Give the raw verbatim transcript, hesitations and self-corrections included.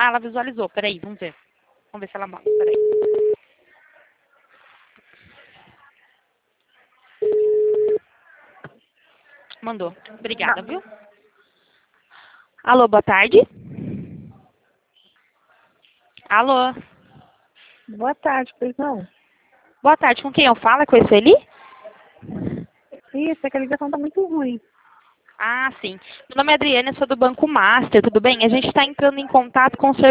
Ah, ela visualizou. Peraí, vamos ver. Vamos ver se ela manda. Peraí. Mandou. Obrigada, viu? Alô, boa tarde. Alô. Boa tarde, pois não? Boa tarde. Com quem eu falo? É com a Sueli? Isso, é que a ligação tá muito ruim. Ah, sim. Meu nome é Adriana, eu sou do Banco Master, tudo bem? A gente está entrando em contato com o senhor